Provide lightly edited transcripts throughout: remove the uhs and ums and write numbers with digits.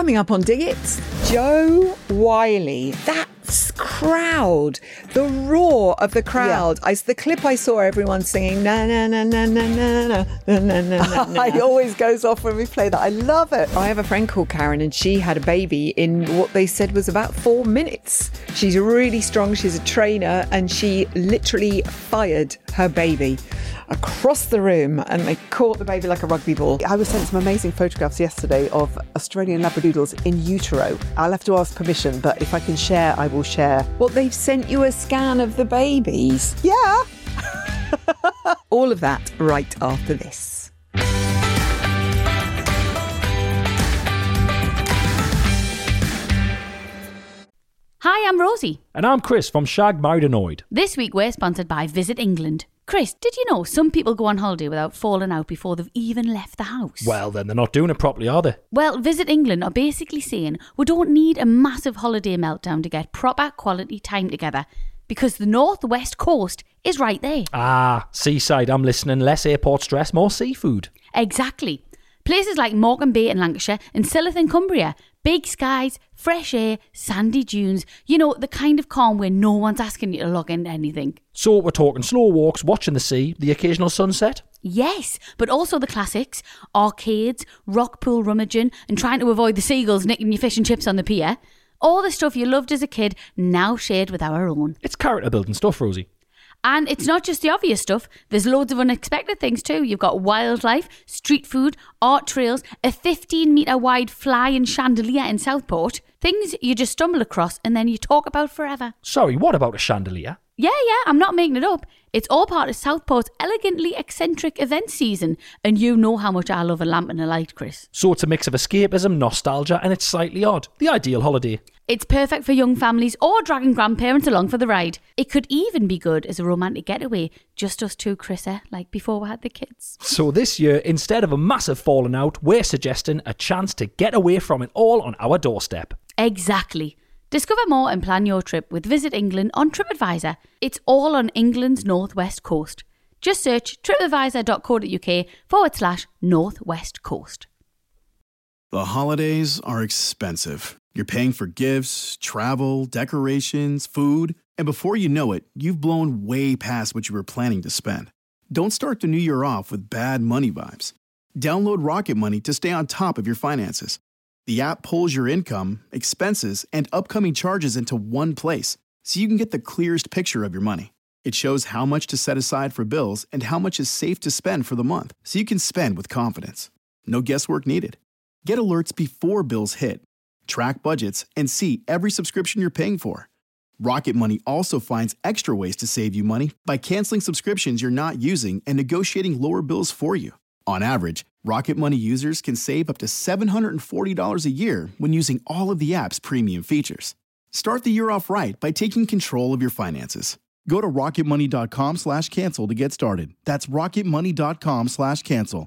Coming up on Dig It, Jo Whiley. That crowd, the roar of the crowd. Yeah. The clip I saw, everyone singing na na na na na na na na na. It always goes off when we play that. I love it. I have a friend called Karen, and she had a baby in what they said was about 4 minutes. She's really strong. She's a trainer, and she literally fired her baby across the room, and they caught the baby like a rugby ball. I was sent some amazing photographs yesterday of Australian Labradoodles in utero. I'll have to ask permission, but if I can share, I will share. Well, they've sent you a scan of the babies. Yeah. All of that right after this. Hi, I'm Rosie. And I'm Chris from Shag Married Annoyed. This week we're sponsored by Visit England. Chris, did you know some people go on holiday without falling out before they've even left the house? Well, then they're not doing it properly, are they? Well, Visit England are basically saying we don't need a massive holiday meltdown to get proper quality time together, because the northwest coast is right there. Ah, seaside, I'm listening. Less airport stress, more seafood. Exactly. Places like Morecambe Bay in Lancashire and Silloth in Cumbria. Big skies, fresh air, sandy dunes. You know, the kind of calm where no one's asking you to log into anything. So we're talking slow walks, watching the sea, the occasional sunset? Yes, but also the classics. Arcades, rock pool rummaging, and trying to avoid the seagulls nicking your fish and chips on the pier. All the stuff you loved as a kid, now shared with our own. It's character building stuff, Rosie. And it's not just the obvious stuff. There's loads of unexpected things too. You've got wildlife, street food, art trails, a 15-metre wide flying chandelier in Southport. Things you just stumble across and then you talk about forever. Sorry, what about a chandelier? Yeah, I'm not making it up. It's all part of Southport's elegantly eccentric event season. And you know how much I love a lamp and a light, Chris. So it's a mix of escapism, nostalgia, and it's slightly odd. The ideal holiday. It's perfect for young families or dragging grandparents along for the ride. It could even be good as a romantic getaway. Just us two, Chris, like before we had the kids. So this year, instead of a massive falling out, we're suggesting a chance to get away from it all on our doorstep. Exactly. Discover more and plan your trip with Visit England on TripAdvisor. It's all on England's northwest coast. Just search tripadvisor.co.uk/northwest coast. The holidays are expensive. You're paying for gifts, travel, decorations, food, and before you know it, you've blown way past what you were planning to spend. Don't start the new year off with bad money vibes. Download Rocket Money to stay on top of your finances. The app pulls your income, expenses, and upcoming charges into one place, so you can get the clearest picture of your money. It shows how much to set aside for bills and how much is safe to spend for the month, so you can spend with confidence. No guesswork needed. Get alerts before bills hit. Track budgets and see every subscription you're paying for. Rocket Money also finds extra ways to save you money by canceling subscriptions you're not using and negotiating lower bills for you. On average, Rocket Money users can save up to $740 a year when using all of the app's premium features. Start the year off right by taking control of your finances. Go to rocketmoney.com/cancel to get started. That's rocketmoney.com/cancel.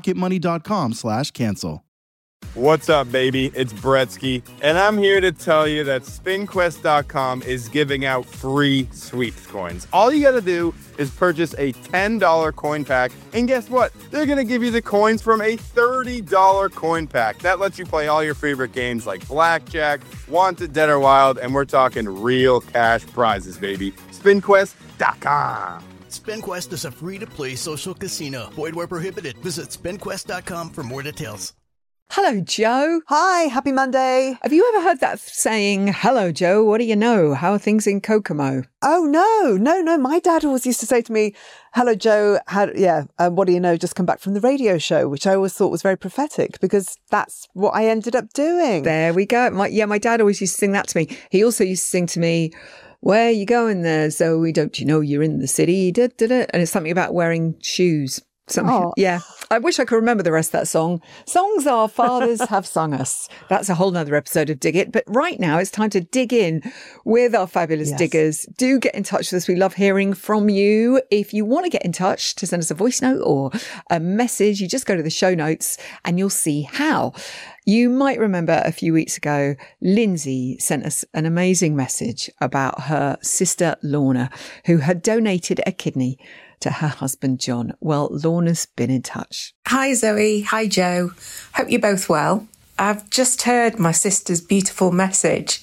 rocketmoney.com/cancel. What's up, baby? It's Bretsky, and I'm here to tell you that SpinQuest.com is giving out free sweeps coins. All you gotta do is purchase a $10 coin pack, and guess what? They're gonna give you the coins from a $30 coin pack. That lets you play all your favorite games like Blackjack, Wanted, Dead or Wild, and we're talking real cash prizes, baby. SpinQuest.com. SpinQuest is a free-to-play social casino. Void where prohibited. Visit SpinQuest.com for more details. Hello, Jo. Hi, happy Monday. Have you ever heard that saying, hello, Jo, what do you know? How are things in Kokomo? Oh, no. My dad always used to say to me, hello, Jo, what do you know? Just come back from the radio show, which I always thought was very prophetic because that's what I ended up doing. There we go. My dad always used to sing that to me. He also used to sing to me, where are you going there, Zoe? Don't you know you're in the city? Da, da, da. And it's something about wearing shoes. Yeah, I wish I could remember the rest of that song. Songs our fathers have sung us. That's a whole nother episode of Dig It. But right now it's time to dig in with our fabulous diggers. Do get in touch with us. We love hearing from you. If you want to get in touch to send us a voice note or a message, you just go to the show notes and you'll see how. You might remember a few weeks ago, Lindsay sent us an amazing message about her sister Lorna, who had donated a kidney to her husband, John. Well, Lorna's been in touch. Hi, Zoe. Hi, Jo. Hope you're both well. I've just heard my sister's beautiful message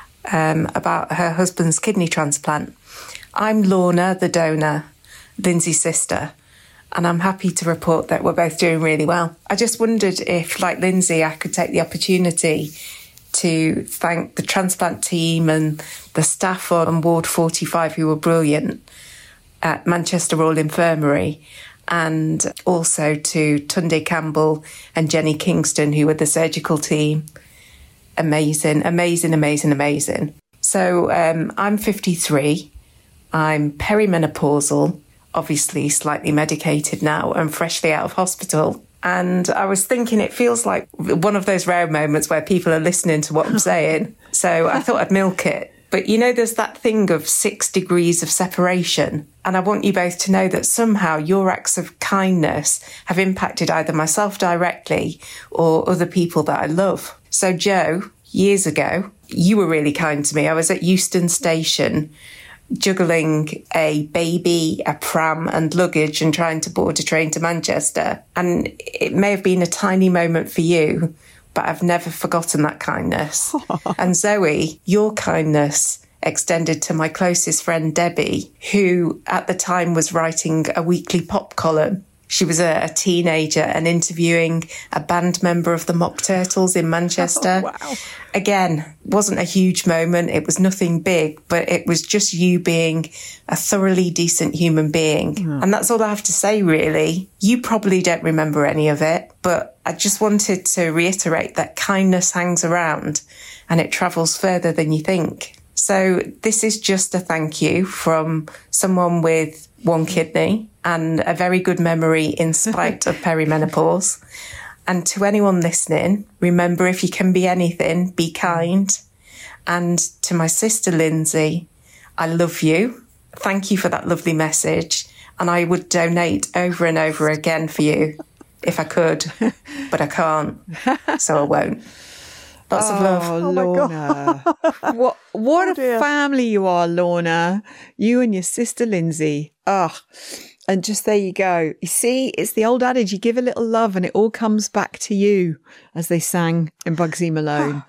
about her husband's kidney transplant. I'm Lorna, the donor, Lindsay's sister, and I'm happy to report that we're both doing really well. I just wondered if, like Lindsay, I could take the opportunity to thank the transplant team and the staff on Ward 45 who were brilliant at Manchester Royal Infirmary, and also to Tunde Campbell and Jenny Kingston, who were the surgical team. Amazing, amazing, amazing, amazing. So I'm 53. I'm perimenopausal, obviously slightly medicated now and freshly out of hospital. And I was thinking it feels like one of those rare moments where people are listening to what I'm saying. So I thought I'd milk it. But you know, there's that thing of 6 degrees of separation. And I want you both to know that somehow your acts of kindness have impacted either myself directly or other people that I love. So Joe, years ago, you were really kind to me. I was at Euston Station juggling a baby, a pram and luggage and trying to board a train to Manchester. And it may have been a tiny moment for you, but I've never forgotten that kindness. And Zoe, your kindness extended to my closest friend, Debbie, who at the time was writing a weekly pop column. She was a teenager and interviewing a band member of the Mock Turtles in Manchester. Oh, wow. Again, wasn't a huge moment. It was nothing big, but it was just you being a thoroughly decent human being. Mm. And that's all I have to say, really. You probably don't remember any of it, but I just wanted to reiterate that kindness hangs around and it travels further than you think. So this is just a thank you from someone with one kidney and a very good memory in spite of perimenopause. And to anyone listening, remember, if you can be anything, be kind. And to my sister, Lindsay, I love you. Thank you for that lovely message. And I would donate over and over again for you if I could, but I can't, so I won't. Lots of love. Oh, Lorna. What a family you are, Lorna. You and your sister, Lindsay. Oh, and just there you go. You see, it's the old adage, you give a little love and it all comes back to you, as they sang in Bugsy Malone.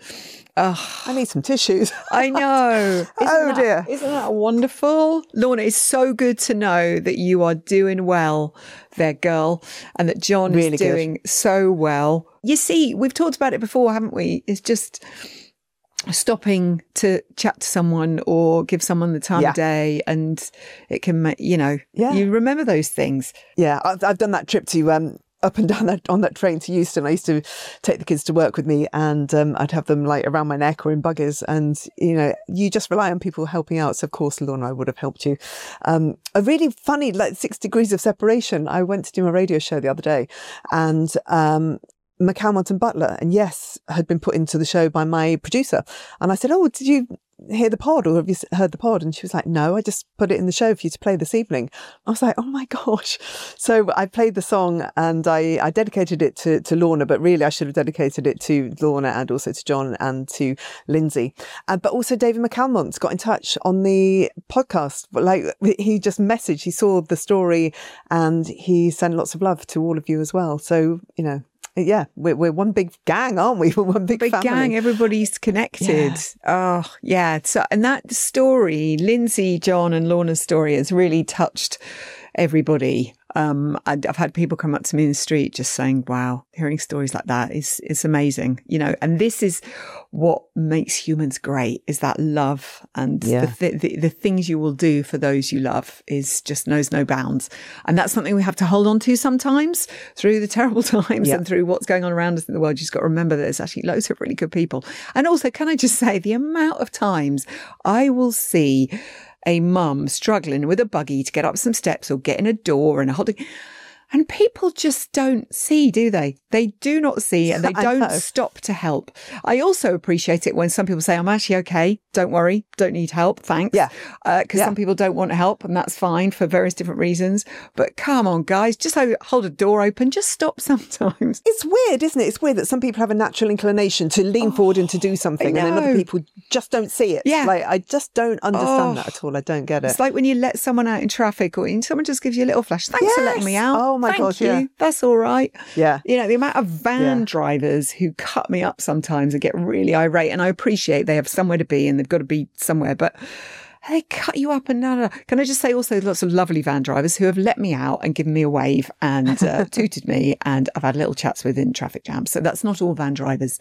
Oh, I need some tissues. I know. Dear. Isn't that wonderful? Lorna, it's so good to know that you are doing well there, girl, and that John is doing so well. You see, we've talked about it before, haven't we? It's just stopping to chat to someone or give someone the time of day, and it can make, you remember those things. Yeah, I've done that trip to up and down on that train to Euston. I used to take the kids to work with me, and I'd have them like around my neck or in buggies, and you just rely on people helping out. So of course, Lorna, I would have helped you. A really funny, like 6 degrees of separation. I went to do a radio show the other day, and McCalmont and Butler, and Yes had been put into the show by my producer. And I said, "Oh, did you hear the pod, or have you heard the pod?" And she was like, "No, I just put it in the show for you to play this evening." I was like, "Oh my gosh." So I played the song and I dedicated it to Lorna, but really I should have dedicated it to Lorna and also to John and to Lindsay. But also David McCalmont got in touch on the podcast. Like, he just messaged, he saw the story and he sent lots of love to all of you as well. So, yeah, we're one big gang, aren't we? We're one big family. Gang. Everybody's connected. Yeah. Oh, yeah. So, and that story, Lindsay, John, and Lorna's story, has really touched everybody. I've had people come up to me in the street just saying, "Wow, hearing stories like that is amazing." And this is what makes humans great, is that love, and the things you will do for those you love is just knows no bounds. And that's something we have to hold on to sometimes through the terrible times and through what's going on around us in the world. You've just got to remember that there's actually loads of really good people. And also, can I just say, the amount of times I will see a mum struggling with a buggy to get up some steps or get in a door and holding, and people just don't see, do they? They do not see, and they don't stop to help. I also appreciate it when some people say, "I'm actually okay. Don't worry. Don't need help. Thanks." Yeah. Because some people don't want help, and that's fine for various different reasons. But come on, guys, just hold a door open. Just stop sometimes. It's weird, isn't it? It's weird that some people have a natural inclination to lean forward and to do something, and then other people just don't see it. Yeah. Like, I just don't understand that at all. I don't get it. It's like when you let someone out in traffic, or someone just gives you a little flash. Thanks for letting me out. Oh my thank gosh, you. yeah. That's all right. Yeah. You know, the amount of van drivers who cut me up sometimes and get really irate, and I appreciate they have somewhere to be and they've got to be somewhere, but they cut you up and no. Can I just say also lots of lovely van drivers who have let me out and given me a wave and tooted me, and I've had little chats with in traffic jams. So that's not all van drivers.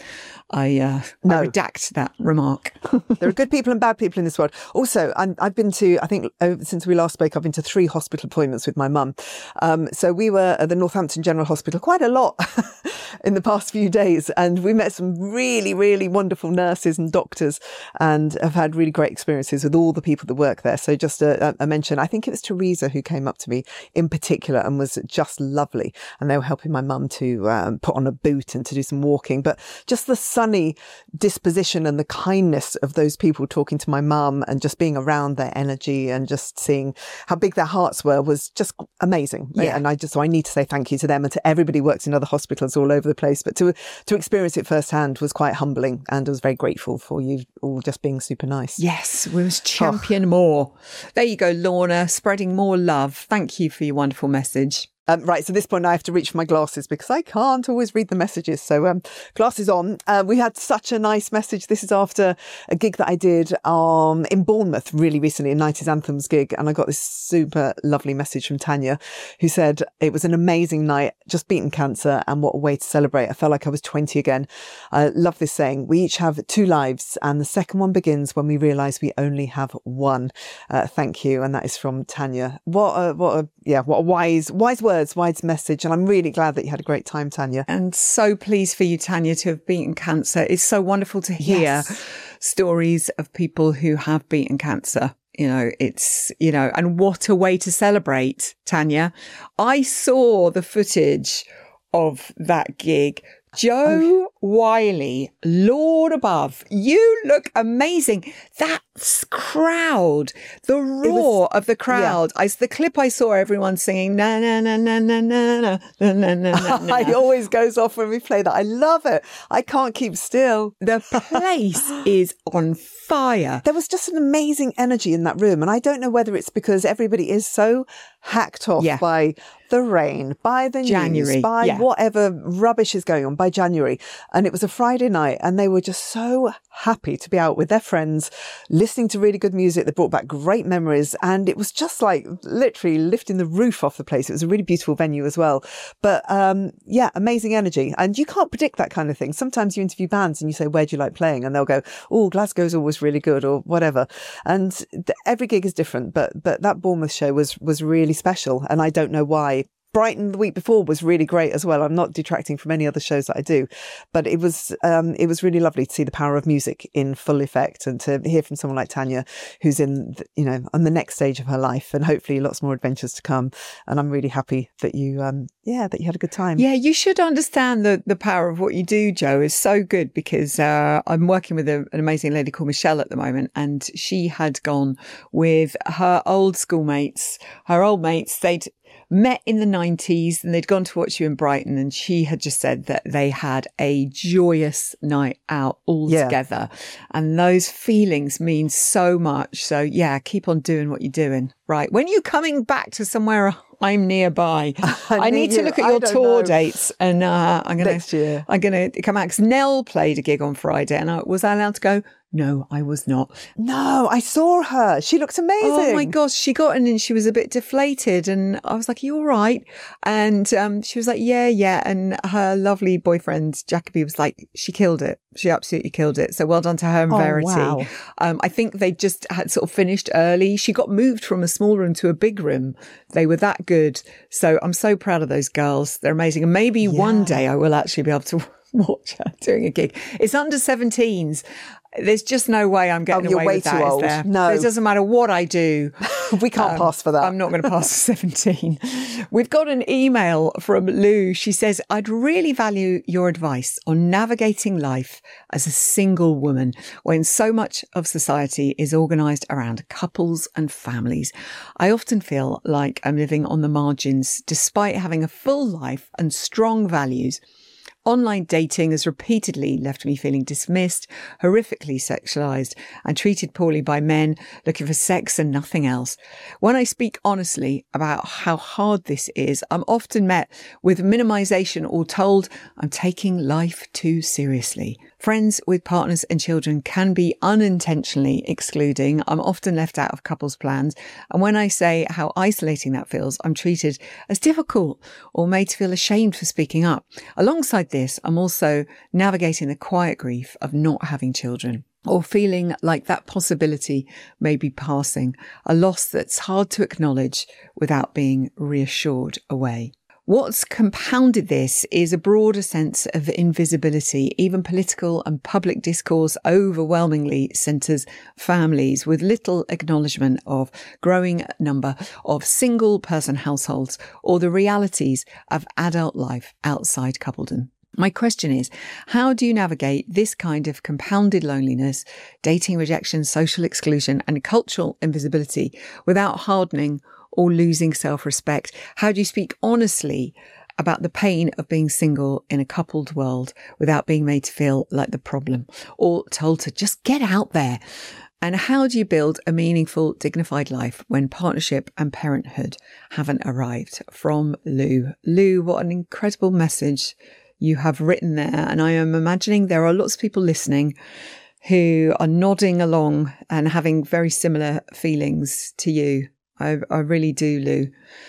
I redact that remark. There are good people and bad people in this world. Also, I've been to, I think since we last spoke, I've been to 3 hospital appointments with my mum. So we were at the Northampton General Hospital quite a lot in the past few days, and we met some really, really wonderful nurses and doctors, and have had really great experiences with all the people that work there. So just a mention, I think it was Teresa who came up to me in particular and was just lovely. And they were helping my mum to put on a boot and to do some walking. But just the sunny disposition and the kindness of those people talking to my mum and just being around their energy and just seeing how big their hearts were was just amazing. Yeah. And I need to say thank you to them and to everybody who works in other hospitals all over the place. But to experience it firsthand was quite humbling, and I was very grateful for you all just being super nice. Yes, we must champion more. There you go, Lorna, spreading more love. Thank you for your wonderful message. Right, so at this point I have to reach for my glasses because I can't always read the messages. So glasses on. We had such a nice message. This is after a gig that I did in Bournemouth really recently, a 90s Anthems gig. And I got this super lovely message from Tanya, who said it was an amazing night, just beaten cancer, and what a way to celebrate. I felt like I was 20 again. I love this saying. We each have 2 lives, and the second one begins when we realise we only have one. Thank you. And that is from Tanya. What a wise words. Wise message, and I'm really glad that you had a great time, Tanya. And so pleased for you, Tanya, to have beaten cancer. It's so wonderful to hear stories of people who have beaten cancer. You know, it's, you know, and what a way to celebrate, Tanya. I saw the footage of that gig. Joe Wiley, Lord above, you look amazing. That crowd, the roar of the crowd. Yeah. The clip I saw, everyone singing na na na na na na na na na. It always goes off when we play that. I love it. I can't keep still. The place is on fire. There was just an amazing energy in that room, and I don't know whether it's because everybody is so hacked off by the rain, by the January, news, by whatever rubbish is going on by January. And it was a Friday night, and they were just so happy to be out with their friends, listening to really good music that brought back great memories. And it was just like literally lifting the roof off the place. It was a really beautiful venue as well. But amazing energy. And you can't predict that kind of thing. Sometimes you interview bands and you say, where do you like playing? And they'll go, oh, Glasgow's always really good, or whatever. And every gig is different. But that Bournemouth show was really special. And I don't know why. Brighton the week before was really great as well. I'm not detracting from any other shows that I do, but it was really lovely to see the power of music in full effect, and to hear from someone like Tanya, who's on the next stage of her life, and hopefully lots more adventures to come. And I'm really happy that you had a good time. Yeah, you should understand the power of what you do, Joe. Is so good, because I'm working with an amazing lady called Michelle at the moment, and she had gone with her old schoolmates, her old mates. They'd met in the 90s and they'd gone to watch you in Brighton, and she had just said that they had a joyous night out all together, and those feelings mean so much. So keep on doing what you're doing. Right, when you're coming back to somewhere I'm nearby, I need to look at your tour dates, and I'm gonna next year. I'm gonna come out, because Nell played a gig on Friday, and was I allowed to go? No, I was not. No, I saw her. She looked amazing. Oh my gosh, she got in and she was a bit deflated, and I was like, are you all right? And she was like, yeah. And her lovely boyfriend, Jacoby, was like, she killed it. She absolutely killed it. So well done to her and Verity. Wow. I think they just had sort of finished early. She got moved from a small room to a big room. They were that good. So I'm so proud of those girls. They're amazing. And maybe one day I will actually be able to watch her doing a gig. It's under 17s. There's just no way I'm getting away with that. You're way too old. There? No. It doesn't matter what I do. We can't pass for that. I'm not going to pass for 17. We've got an email from Lou. She says, I'd really value your advice on navigating life as a single woman when so much of society is organised around couples and families. I often feel like I'm living on the margins despite having a full life and strong values. Online dating has repeatedly left me feeling dismissed, horrifically sexualized, and treated poorly by men looking for sex and nothing else. When I speak honestly about how hard this is, I'm often met with minimization or told I'm taking life too seriously. Friends with partners and children can be unintentionally excluding. I'm often left out of couples' plans. And when I say how isolating that feels, I'm treated as difficult or made to feel ashamed for speaking up. Alongside this, I'm also navigating the quiet grief of not having children, or feeling like that possibility may be passing, a loss that's hard to acknowledge without being reassured away. What's compounded this is a broader sense of invisibility. Even political and public discourse overwhelmingly centres families, with little acknowledgement of growing number of single-person households or the realities of adult life outside coupledom. My question is, how do you navigate this kind of compounded loneliness, dating rejection, social exclusion, and cultural invisibility without hardening or losing self-respect? How do you speak honestly about the pain of being single in a coupled world without being made to feel like the problem or told to just get out there? And how do you build a meaningful, dignified life when partnership and parenthood haven't arrived? From Lou. Lou, what an incredible message you have written there. And I am imagining there are lots of people listening who are nodding along and having very similar feelings to you. I really do, Lou.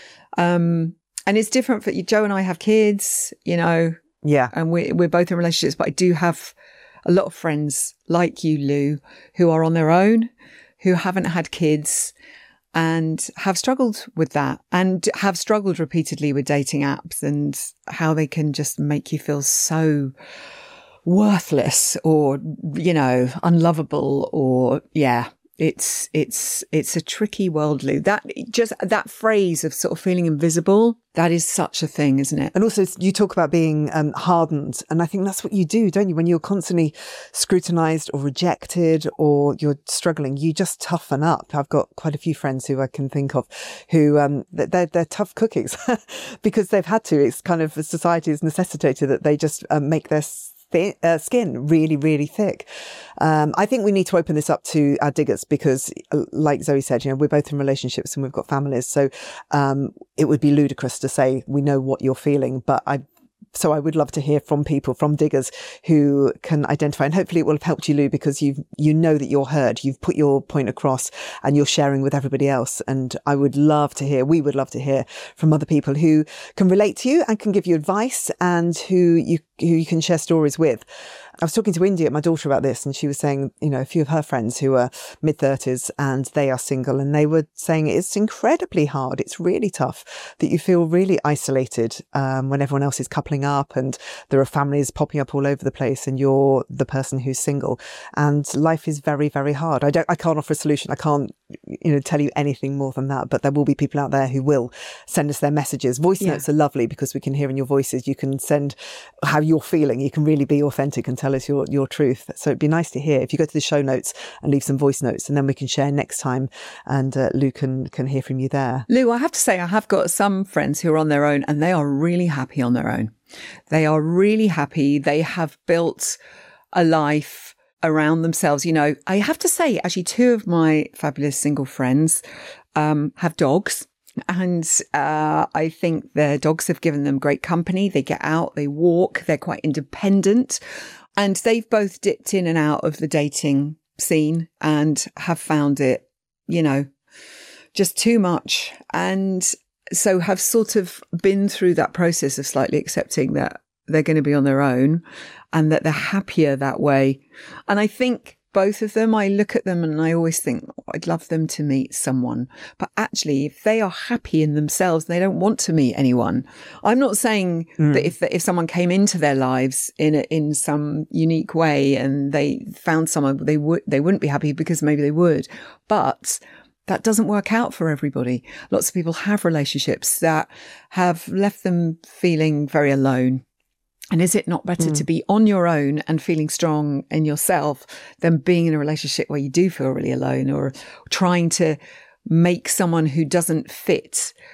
And it's different for you. Joe and I have kids, you know. Yeah. And we're both in relationships, but I do have a lot of friends like you, Lou, who are on their own, who haven't had kids and have struggled with that, and have struggled repeatedly with dating apps and how they can just make you feel so worthless or, you know, unlovable or, yeah. It's a tricky world, Lou. That phrase of sort of feeling invisible, that is such a thing, isn't it? And also you talk about being hardened. And I think that's what you do, don't you? When you're constantly scrutinized or rejected or you're struggling, you just toughen up. I've got quite a few friends who I can think of who, they're tough cookies because they've had to. It's kind of society has necessitated that they just make their skin really, really thick. I think we need to open this up to our diggers because, like Zoe said, you know, we're both in relationships and we've got families. So it would be ludicrous to say we know what you're feeling, but I would love to hear from people, from diggers who can identify, and hopefully it will have helped you, Lou, because you know that you're heard. You've put your point across and you're sharing with everybody else. And we would love to hear from other people who can relate to you and can give you advice and who you can share stories with. I was talking to India, my daughter, about this, and she was saying, you know, a few of her friends who are mid-30s and they are single, and they were saying it's incredibly hard. It's really tough that you feel really isolated when everyone else is coupling up and there are families popping up all over the place and you're the person who's single. And life is very, very hard. I can't offer a solution. I can't, you know, tell you anything more than that, but there will be people out there who will send us their messages. Voice notes are lovely because we can hear in your voices. You can send how you're feeling. You can really be authentic and tell us your truth. So it'd be nice to hear if you go to the show notes and leave some voice notes, and then we can share next time, and Lou can hear from you there. Lou, I have to say I have got some friends who are on their own and they are really happy on their own. They are really happy. They have built a life around themselves. You know, I have to say, actually, two of my fabulous single friends have dogs. And I think their dogs have given them great company. They get out, they walk, they're quite independent. And they've both dipped in and out of the dating scene and have found it, you know, just too much. And so have sort of been through that process of slightly accepting that they're going to be on their own and that they're happier that way. And I think both of them, I look at them and I always think, oh, I'd love them to meet someone. But actually, if they are happy in themselves, they don't want to meet anyone. I'm not saying that if someone came into their lives in some unique way and they found someone, they wouldn't be happy, because maybe they would. But that doesn't work out for everybody. Lots of people have relationships that have left them feeling very alone. And is it not better to be on your own and feeling strong in yourself than being in a relationship where you do feel really alone, or trying to make someone who doesn't fit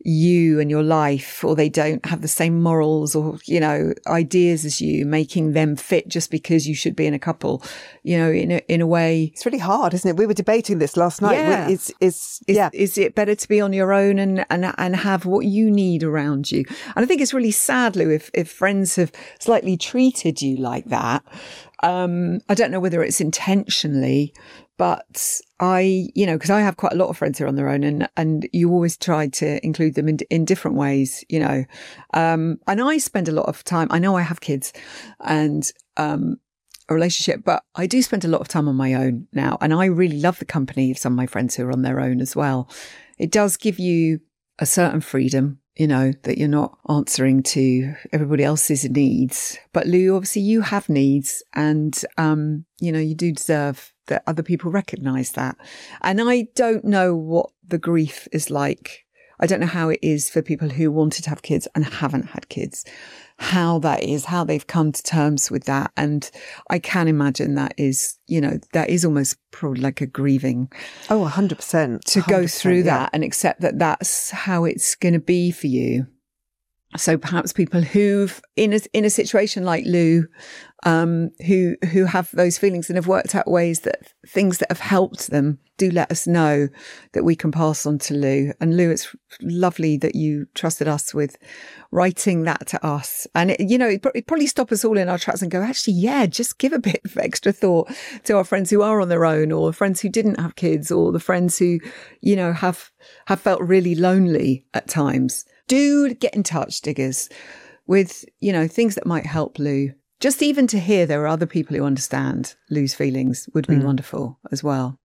you and your life, or they don't have the same morals or, you know, ideas as you, making them fit just because you should be in a couple, you know, in a way. It's really hard, isn't it? We were debating this last night. Yeah. Is it better to be on your own and have what you need around you? And I think it's really sad, Lou, if friends have slightly treated you like that. I don't know whether it's intentionally, but because I have quite a lot of friends who are on their own, and you always try to include them in different ways, you know. And I spend a lot of time, I know I have kids and a relationship, but I do spend a lot of time on my own now. And I really love the company of some of my friends who are on their own as well. It does give you a certain freedom, you know, that you're not answering to everybody else's needs. But Lou, obviously you have needs, and, you know, you do deserve that other people recognise that. And I don't know what the grief is like. I don't know how it is for people who wanted to have kids and haven't had kids, how that is, how they've come to terms with that. And I can imagine that is, you know, that is almost probably like a grieving. Oh, 100%. To go through that and accept that that's how it's going to be for you. So perhaps people who've in a situation like Lou, who have those feelings and have worked out ways that things that have helped them, do let us know that we can pass on to Lou. And Lou, it's lovely that you trusted us with writing that to us. And it'd probably stop us all in our tracks and go, actually, yeah, just give a bit of extra thought to our friends who are on their own, or friends who didn't have kids, or the friends who, you know, have felt really lonely at times. Do get in touch, diggers, with, you know, things that might help Lou. Just even to hear there are other people who understand Lou's feelings would be wonderful as well.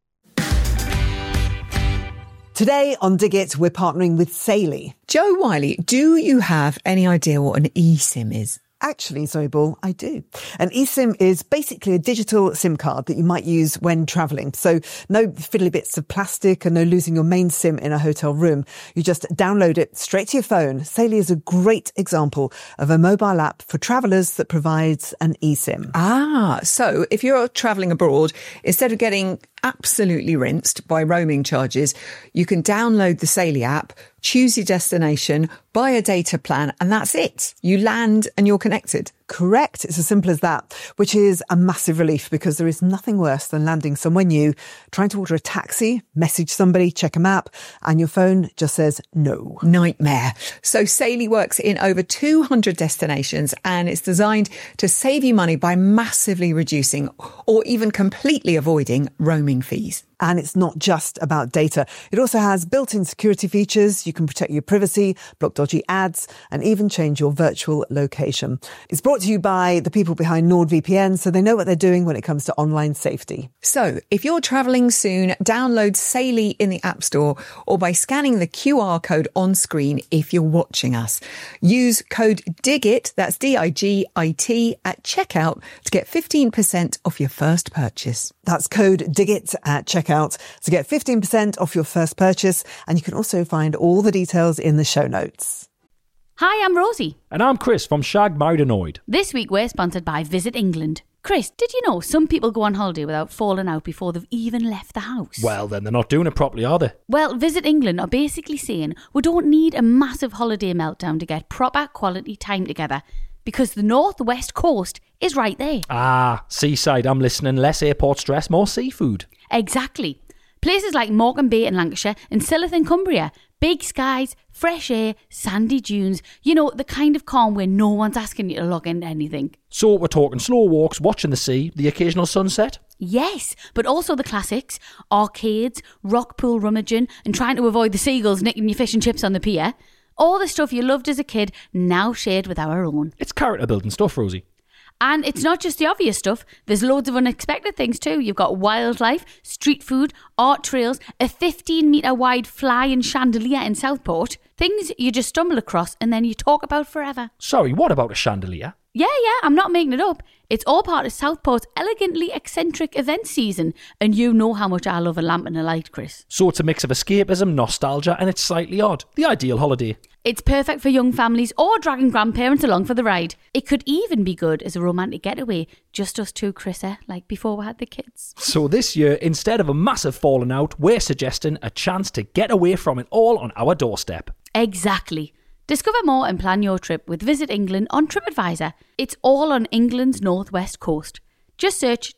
Today on Dig It, we're partnering with Saely. Jo Wiley, do you have any idea what an eSIM is? Actually, Zoe Ball, I do. An eSIM is basically a digital SIM card that you might use when travelling. So no fiddly bits of plastic and no losing your main SIM in a hotel room. You just download it straight to your phone. Saely is a great example of a mobile app for travellers that provides an eSIM. So if you're travelling abroad, instead of getting absolutely rinsed by roaming charges, you can download the Saely app, choose your destination, buy a data plan, and that's it. You land and you're connected. Correct. It's as simple as that, which is a massive relief, because there is nothing worse than landing somewhere new, trying to order a taxi, message somebody, check a map, and your phone just says no. Nightmare. So Saely works in over 200 destinations, and it's designed to save you money by massively reducing or even completely avoiding roaming fees. And it's not just about data. It also has built-in security features. You can protect your privacy, block dodgy ads, and even change your virtual location. It's brought to you by the people behind NordVPN, so they know what they're doing when it comes to online safety. So if you're travelling soon, download Saely in the App Store or by scanning the QR code on screen if you're watching us. Use code DIGIT, that's DIGIT, at checkout to get 15% off your first purchase. That's code DIGIT at checkout to get 15% off your first purchase. And you can also find all the details in the show notes. Hi, I'm Rosie. And I'm Chris from Shag Married Annoyed. This week we're sponsored by Visit England. Chris, did you know some people go on holiday without falling out before they've even left the house? Well, then they're not doing it properly, are they? Well, Visit England are basically saying we don't need a massive holiday meltdown to get proper quality time together, because the northwest coast is right there. Seaside, I'm listening. Less airport stress, more seafood. Exactly. Places like Morecambe Bay in Lancashire and Silloth in Cumbria. Big skies, fresh air, sandy dunes. You know, the kind of calm where no one's asking you to log into anything. So we're talking slow walks, watching the sea, the occasional sunset? Yes, but also the classics. Arcades, rock pool rummaging, and trying to avoid the seagulls nicking your fish and chips on the pier. All the stuff you loved as a kid, now shared with our own. It's character building stuff, Rosie. And it's not just the obvious stuff. There's loads of unexpected things too. You've got wildlife, street food, art trails, a 15-metre wide flying chandelier in Southport. Things you just stumble across and then you talk about forever. Sorry, what about a chandelier? Yeah, I'm not making it up. It's all part of Southport's elegantly eccentric event season. And you know how much I love a lamp and a light, Chris. So it's a mix of escapism, nostalgia, and it's slightly odd. The ideal holiday. It's perfect for young families or dragging grandparents along for the ride. It could even be good as a romantic getaway. Just us two, Chris, like before we had the kids. So this year, instead of a massive falling out, we're suggesting a chance to get away from it all on our doorstep. Exactly. Discover more and plan your trip with Visit England on TripAdvisor. It's all on England's northwest coast. Just search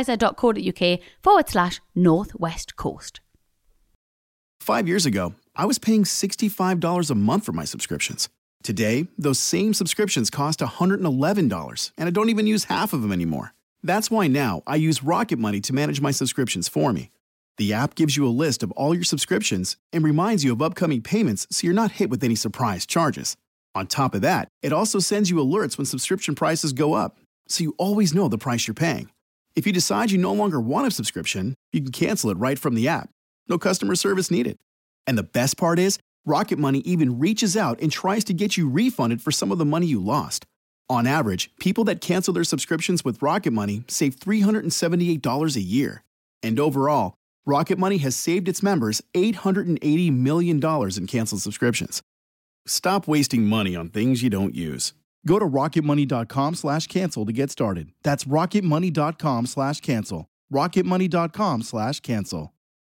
tripadvisor.co.uk/northwest coast. 5 years ago, I was paying $65 a month for my subscriptions. Today, those same subscriptions cost $111, and I don't even use half of them anymore. That's why now I use Rocket Money to manage my subscriptions for me. The app gives you a list of all your subscriptions and reminds you of upcoming payments so you're not hit with any surprise charges. On top of that, it also sends you alerts when subscription prices go up, so you always know the price you're paying. If you decide you no longer want a subscription, you can cancel it right from the app. No customer service needed. And the best part is, Rocket Money even reaches out and tries to get you refunded for some of the money you lost. On average, people that cancel their subscriptions with Rocket Money save $378 a year. And overall, Rocket Money has saved its members $880 million in canceled subscriptions. Stop wasting money on things you don't use. Go to rocketmoney.com/cancel to get started. That's rocketmoney.com/cancel. rocketmoney.com/cancel.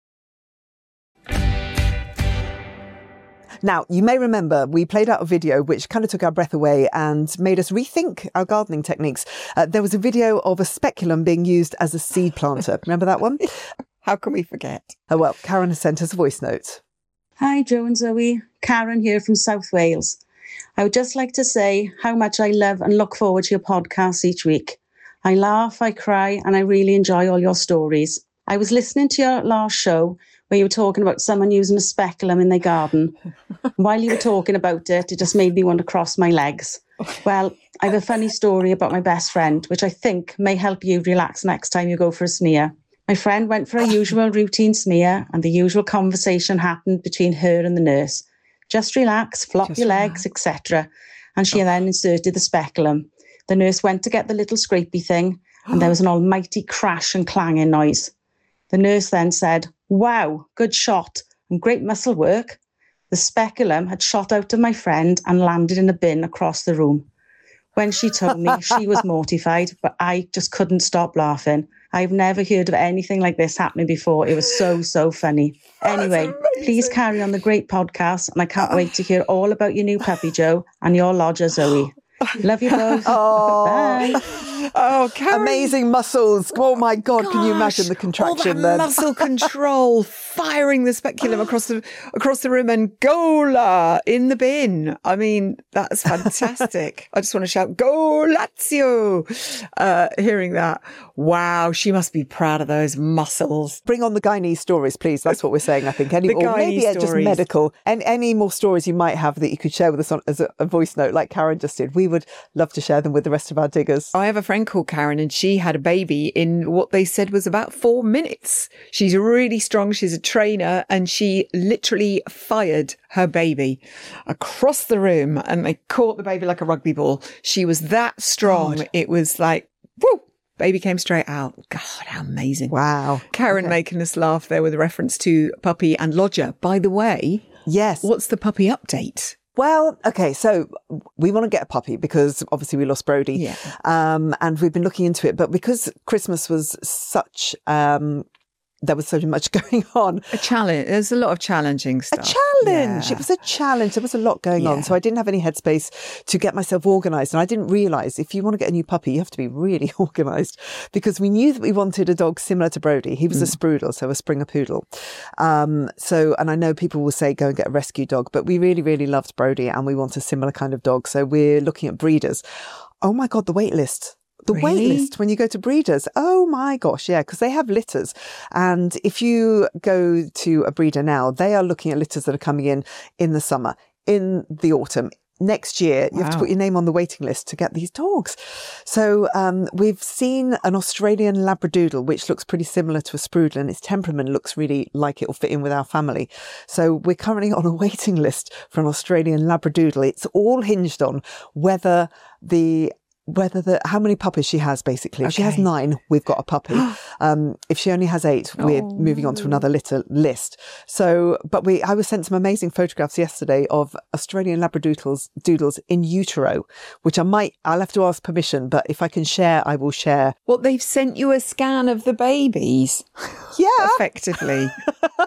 Now, you may remember we played out a video which kind of took our breath away and made us rethink our gardening techniques. There was a video of a speculum being used as a seed planter. Remember that one? How can we forget? Oh, well, Karen has sent us a voice note. Hi, Joe and Zoe. Karen here from South Wales. I would just like to say how much I love and look forward to your podcasts each week. I laugh, I cry, and I really enjoy all your stories. I was listening to your last show where you were talking about someone using a speculum in their garden. While you were talking about it, it just made me want to cross my legs. Well, I have a funny story about my best friend, which I think may help you relax next time you go for a smear. My friend went for a usual routine smear and the usual conversation happened between her and the nurse. Just relax, flop your legs, etc. And she then inserted the speculum. The nurse went to get the little scrapey thing and there was an almighty crash and clanging noise. The nurse then said, "Wow, good shot and great muscle work." The speculum had shot out of my friend and landed in a bin across the room. When she told me, she was mortified, but I just couldn't stop laughing. I've never heard of anything like this happening before. It was so funny. Anyway, please carry on the great podcast, and I can't wait to hear all about your new puppy, Joe, and your lodger, Zoe. Love you both. Oh, bye. Oh, Karen. Amazing muscles. Oh my God, can you imagine the contraction all that then? muscle control, firing the speculum across the room and gola in the bin. I mean, that's fantastic. I just want to shout, "Go Lazio!" Hearing that. Wow, she must be proud of those muscles. Bring on the Guyanese stories, please. That's what we're saying, I think. Or maybe just medical. And any more stories you might have that you could share with us as a voice note, like Karen just did. We would love to share them with the rest of our diggers. I have a friend called Karen and she had a baby in what they said was about 4 minutes. She's really strong. She's a trainer and she literally fired her baby across the room and they caught the baby like a rugby ball. She was that strong. God. It was like, whoo, baby came straight out. God, how amazing. Wow. Karen making us laugh there with a reference to puppy and lodger. By the way, yes. What's the puppy update? Well, okay, so we want to get a puppy because obviously we lost Brody. Yeah. And we've been looking into it. But because Christmas was such, there was so much going on. A challenge. There's a lot of challenging stuff. A challenge. Yeah. It was a challenge. There was a lot going on. So I didn't have any headspace to get myself organised. And I didn't realise if you want to get a new puppy, you have to be really organised because we knew that we wanted a dog similar to Brody. He was a Sprudel, so a Springer Poodle. And I know people will say go and get a rescue dog, but we really, really loved Brody and we want a similar kind of dog. So we're looking at breeders. Oh my God, the wait list. The wait list when you go to breeders. Oh my gosh, yeah, because they have litters. And if you go to a breeder now, they are looking at litters that are coming in the summer, in the autumn. Next year, you have to put your name on the waiting list to get these dogs. So we've seen an Australian Labradoodle, which looks pretty similar to a Sprudel, and its temperament looks really like it will fit in with our family. So we're currently on a waiting list for an Australian Labradoodle. It's all hinged on whether how many puppies she has, basically. If she has 9, we've got a puppy. If she only has 8, we're moving on to another litter list. So, but I was sent some amazing photographs yesterday of Australian Labradoodles in utero, which I'll have to ask permission, but if I can share, I will share. Well, they've sent you a scan of the babies. Yeah. Effectively.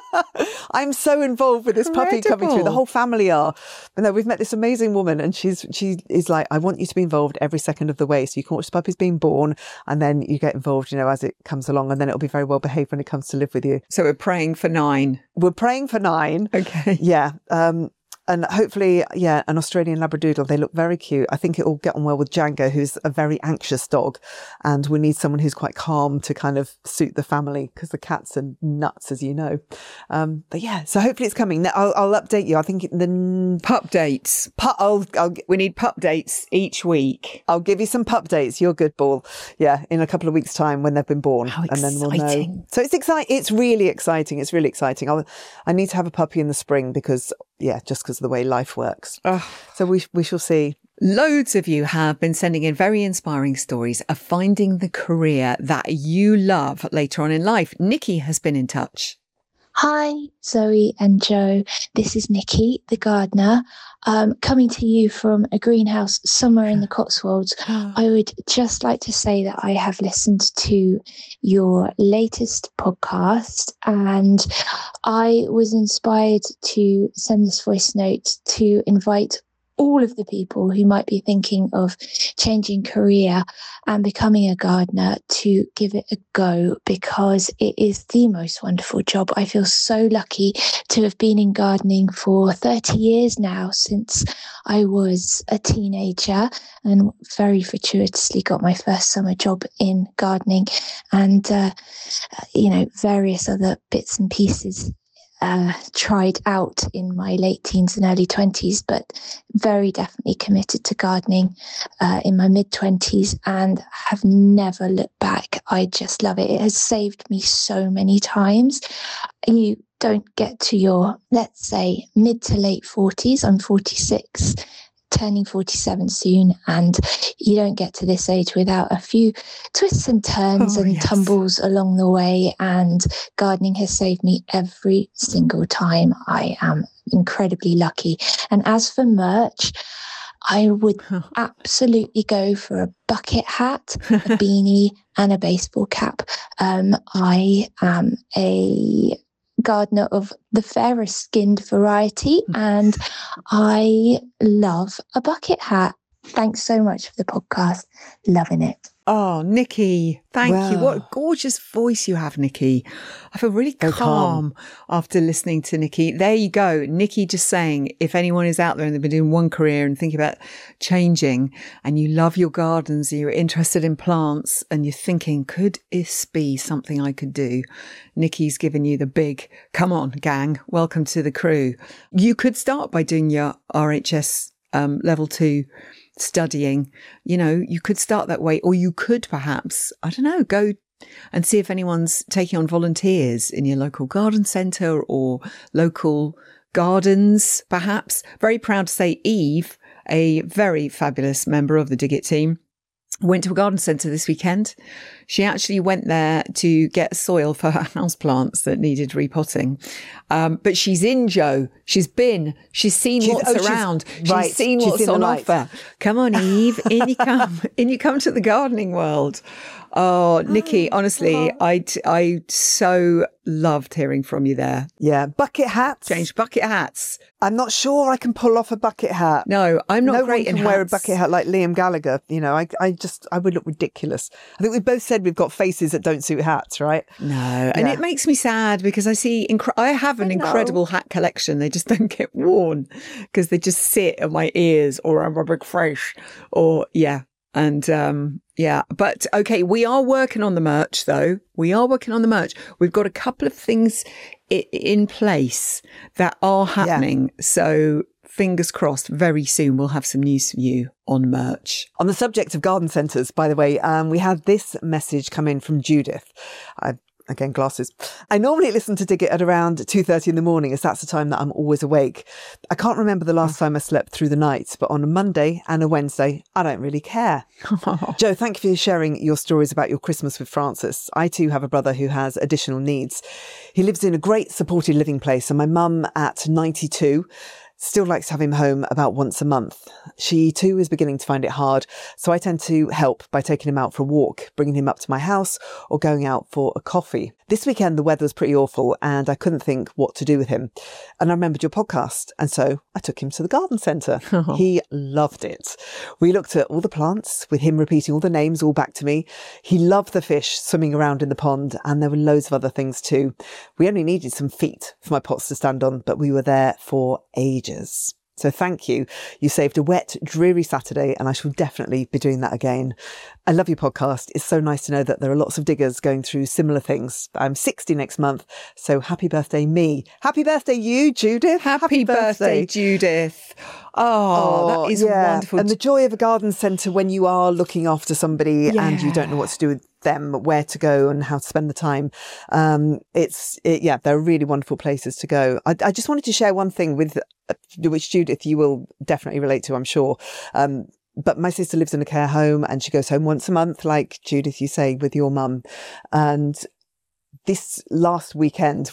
I'm so involved with this puppy coming through. The whole family are. But no, we've met this amazing woman, and she is like, I want you to be involved every second of the way. So you can watch the puppies being born, and then you get involved, as it comes along, and then it'll be very well behaved when it comes to live with you. So we're praying for 9. We're praying for 9. Okay. Yeah. And hopefully, an Australian Labradoodle. They look very cute. I think it will get on well with Django, who's a very anxious dog. And we need someone who's quite calm to kind of suit the family, because the cats are nuts, as you know. But yeah, so hopefully it's coming. I'll update you. I think the pup dates. We need pup dates each week. I'll give you some pup dates. You're good, Ball. Yeah, in a couple of weeks' time when they've been born. How and exciting. then we'll know. So it's exciting. It's really exciting. It's really exciting. I need to have a puppy in the spring because just because of the way life works. So we shall see. Loads of you have been sending in very inspiring stories of finding the career that you love later on in life. Nikki has been in touch. Hi, Zoe and Joe. This is Nikki, the gardener, coming to you from a greenhouse somewhere in the Cotswolds. I would just like to say that I have listened to your latest podcast, and I was inspired to send this voice note to invite all of the people who might be thinking of changing career and becoming a gardener to give it a go, because it is the most wonderful job. I feel so lucky to have been in gardening for 30 years now, since I was a teenager, and very fortuitously got my first summer job in gardening, and various other bits and pieces tried out in my late teens and early 20s, but very definitely committed to gardening in my mid-20s and have never looked back. I just love it. It has saved me so many times. You don't get to your, let's say, mid to late 40s. I'm 46, turning 47 soon, and you don't get to this age without a few twists and turns tumbles along the way, and gardening has saved me every single time. I am incredibly lucky. And as for merch, I would absolutely go for a bucket hat, a beanie and a baseball cap. I am a gardener of the fairest skinned variety, and I love a bucket hat. Thanks so much for the podcast. Loving it. Oh, Nikki, thank you. What a gorgeous voice you have, Nikki. I feel really calm after listening to Nikki. There you go. Nikki just saying, if anyone is out there and they've been doing one career and thinking about changing, and you love your gardens, and you're interested in plants, and you're thinking, could this be something I could do? Nikki's given you the big, come on, gang, welcome to the crew. You could start by doing your RHS level 2 studying. You could start that way, or you could perhaps, I don't know, go and see if anyone's taking on volunteers in your local garden centre or local gardens, perhaps. Very proud to say Eve, a very fabulous member of the Dig It team, went to a garden centre this weekend. She actually went there to get soil for her houseplants that needed repotting. But she's in, Joe. She's seen what's around. She's seen what's on offer. Come on, Eve. In you come. In you come to the gardening world. Oh, Nikki, honestly, I so loved hearing from you there. Yeah. Bucket hats. Change bucket hats. I'm not sure I can pull off a bucket hat. No, I'm not great in hats. No one can wear a bucket hat like Liam Gallagher. I would look ridiculous. I think we both said we've got faces that don't suit hats, right? No. Yeah. And it makes me sad because I see, I have an incredible hat collection. They just don't get worn because they just sit on my ears or on my big face or, And, but okay, we are working on the merch though. We've got a couple of things in place that are happening. Yeah. So fingers crossed, very soon we'll have some news for you on merch. On the subject of garden centres, by the way, we had this message come in from Judith. Again, glasses. I normally listen to Dig It at around 2:30 in the morning, as that's the time that I'm always awake. I can't remember the last time I slept through the night, but on a Monday and a Wednesday, I don't really care. Joe, thank you for sharing your stories about your Christmas with Francis. I too have a brother who has additional needs. He lives in a great supported living place, and my mum at 92 still likes to have him home about once a month. She too is beginning to find it hard, so I tend to help by taking him out for a walk, bringing him up to my house or going out for a coffee. This weekend the weather was pretty awful and I couldn't think what to do with him. And I remembered your podcast, and so I took him to the garden centre. Oh. He loved it. We looked at all the plants with him repeating all the names all back to me. He loved the fish swimming around in the pond, and there were loads of other things too. We only needed some feet for my pots to stand on, but we were there for ages. So thank you. You saved a wet, dreary Saturday, and I shall definitely be doing that again. I love your podcast. It's so nice to know that there are lots of diggers going through similar things. I'm 60 next month, so happy birthday me. Happy birthday you, Judith. Happy birthday, Judith. Oh, that is wonderful. And the joy of a garden centre when you are looking after somebody and you don't know what to do with them, where to go and how to spend the time. They're really wonderful places to go. I just wanted to share one thing with which Judith you will definitely relate to, I'm sure. But my sister lives in a care home and she goes home once a month, like Judith, you say, with your mum. And this last weekend,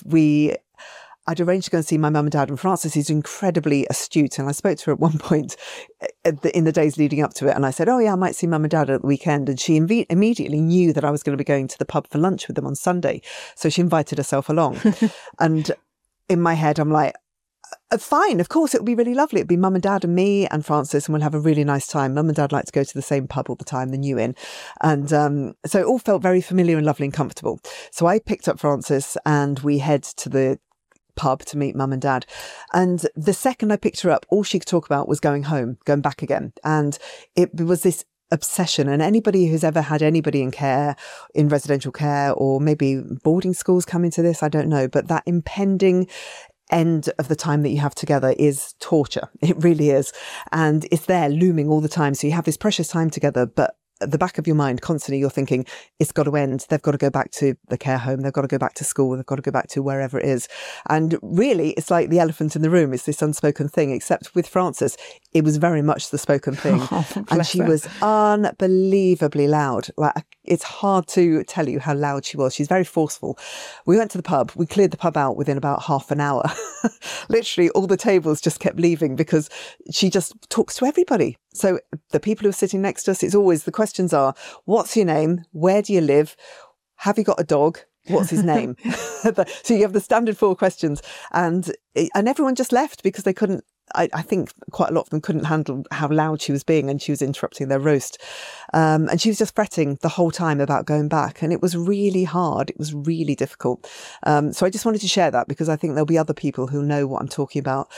I'd arranged to go and see my mum and dad, and Frances is incredibly astute. And I spoke to her at one point in the days leading up to it. And I said, oh yeah, I might see mum and dad at the weekend. And she immediately knew that I was going to be going to the pub for lunch with them on Sunday. So she invited herself along. And in my head, I'm like, fine, of course, it'll be really lovely. It'll be mum and dad and me and Frances, and we'll have a really nice time. Mum and dad like to go to the same pub all the time, the New Inn. And so it all felt very familiar and lovely and comfortable. So I picked up Frances and we head to the pub to meet mum and dad. And the second I picked her up, all she could talk about was going home, going back again. And it was this obsession. And anybody who's ever had anybody in care, in residential care, or maybe boarding schools come into this, I don't know, but that impending end of the time that you have together is torture. It really is. And it's there looming all the time. So you have this precious time together, but at the back of your mind, constantly you're thinking, it's got to end. They've got to go back to the care home. They've got to go back to school. They've got to go back to wherever it is. And really, it's like the elephant in the room. It's this unspoken thing, except with Frances, it was very much the spoken thing. And she was unbelievably loud. Like, it's hard to tell you how loud she was. She's very forceful. We went to the pub. We cleared the pub out within about half an hour. Literally, all the tables just kept leaving because she just talks to everybody. So the people who are sitting next to us, it's always, the questions are, what's your name? Where do you live? Have you got a dog? What's his name? So you have the standard 4 questions, and everyone just left because they couldn't. I think quite a lot of them couldn't handle how loud she was being, and she was interrupting their roast. And she was just fretting the whole time about going back. And it was really hard. It was really difficult. So I just wanted to share that because I think there'll be other people who know what I'm talking about.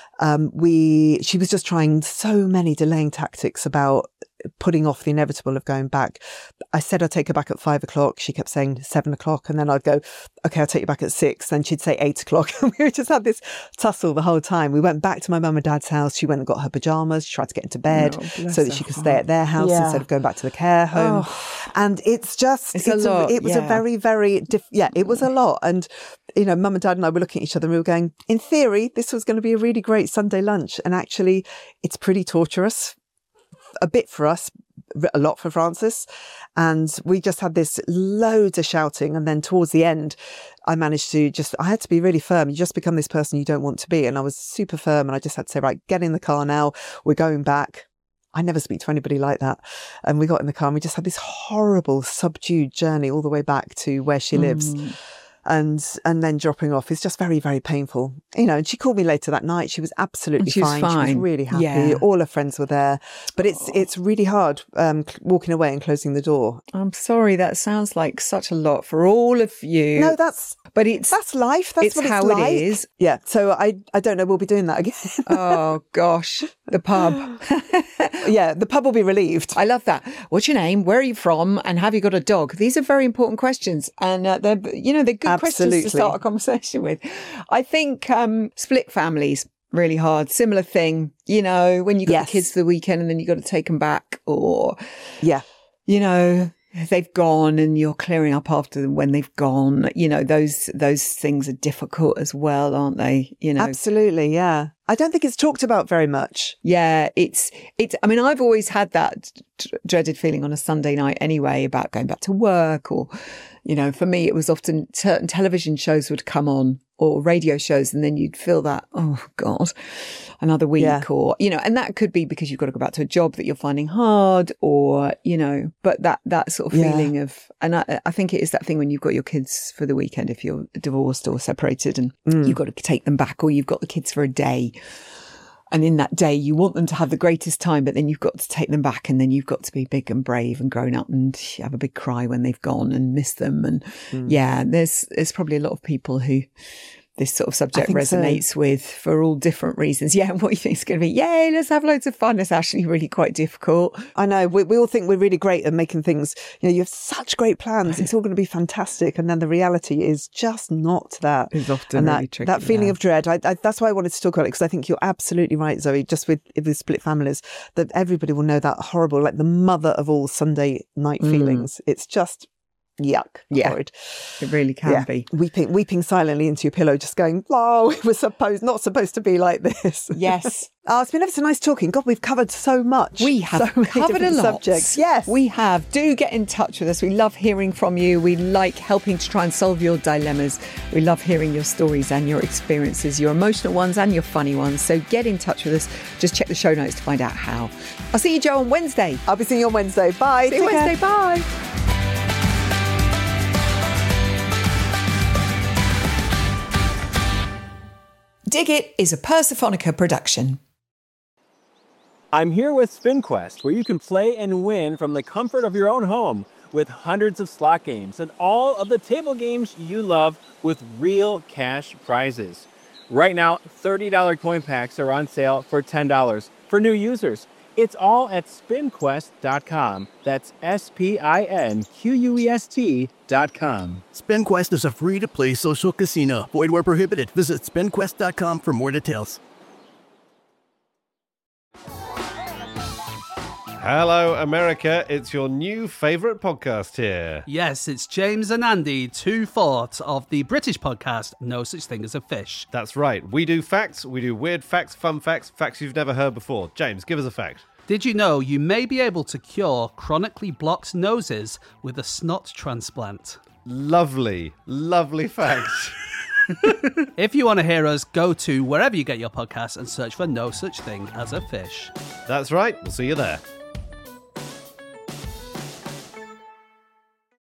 She was just trying so many delaying tactics about putting off the inevitable of going back. I said I'd take her back at 5 o'clock. She kept saying 7 o'clock. And then I'd go, okay, I'll take you back at 6. Then she'd say 8 o'clock. And we just had this tussle the whole time. We went back to my mum and dad's house. She went and got her pajamas. She tried to get into bed so that she could stay at their house instead of going back to the care home. And it's just, it was a very, very, it was a lot. And, you know, mum and dad and I were looking at each other and we were going, in theory, this was going to be a really great Sunday lunch. And actually, it's pretty torturous. A bit for us, a lot for Frances. And we just had this loads of shouting. And then towards the end, I managed to I had to be really firm. You just become this person you don't want to be. And I was super firm. And I just had to say, right, get in the car now. We're going back. I never speak to anybody like that. And we got in the car and we just had this horrible subdued journey all the way back to where she lives. And then dropping off is just very, very painful. You know, and she called me later that night. She was absolutely fine. She was really happy. Yeah. All her friends were there. But it's really hard walking away and closing the door. I'm sorry. That sounds like such a lot for all of you. No, that's life. That's what it's how like. It is. Yeah. So I don't know. We'll be doing that again. Oh, gosh. The pub. Yeah. The pub will be relieved. I love that. What's your name? Where are you from? And have you got a dog? These are very important questions. And they're good questions to start a conversation with. I think split families, really hard. Similar thing, you know, when you got the kids for the weekend and then you got to take them back, or, you know, they've gone and you're clearing up after them when they've gone. You know, those things are difficult as well, aren't they? You know, absolutely, yeah. I don't think it's talked about very much. Yeah, it's. I mean, I've always had that dreaded feeling on a Sunday night anyway about going back to work, or, you know, for me, it was often certain television shows would come on or radio shows, and then you'd feel that, oh God, another week, or, you know, and that could be because you've got to go back to a job that you're finding hard, or, you know, but that sort of feeling of, and I think it is that thing when you've got your kids for the weekend, if you're divorced or separated, and you've got to take them back, or you've got the kids for a day. And in that day, you want them to have the greatest time, but then you've got to take them back, and then you've got to be big and brave and grown up and have a big cry when they've gone and miss them. And there's probably a lot of people who this sort of subject resonates with for all different reasons. Yeah, and what you think is going to be, yay, let's have loads of fun. It's actually really quite difficult. I know. We all think we're really great at making things, you know, you have such great plans. It's all going to be fantastic. And then the reality is just not that. It's often really tricky. That feeling of dread. That's why I wanted to talk about it, because I think you're absolutely right, Zoe, just with split families, that everybody will know that horrible, like the mother of all Sunday night feelings. It's just yuck. Yeah, horrid. It really can be. Weeping silently into your pillow, just going, oh, it was not supposed to be like this. Yes. It's been ever so nice talking. God, we've covered so much. We have covered a lot. Subjects. Yes. We have. Do get in touch with us. We love hearing from you. We like helping to try and solve your dilemmas. We love hearing your stories and your experiences, your emotional ones and your funny ones. So get in touch with us. Just check the show notes to find out how. I'll see you, Jo, on Wednesday. I'll be seeing you on Wednesday. Bye. See you Wednesday. Bye. Dig It is a Persephonica production. I'm here with SpinQuest, where you can play and win from the comfort of your own home with hundreds of slot games and all of the table games you love with real cash prizes. Right now, $30 coin packs are on sale for $10 for new users. It's all at SpinQuest.com. That's SpinQuest.com. SpinQuest is a free-to-play social casino. Void where prohibited. Visit SpinQuest.com for more details. Hello, America. It's your new favourite podcast here. Yes, it's James and Andy, two-fourths of the British podcast No Such Thing as a Fish. That's right. We do facts, we do weird facts, fun facts, facts you've never heard before. James, give us a fact. Did you know you may be able to cure chronically blocked noses with a snot transplant? Lovely, lovely fact. If you want to hear us, go to wherever you get your podcasts and search for No Such Thing as a Fish. That's right. We'll see you there.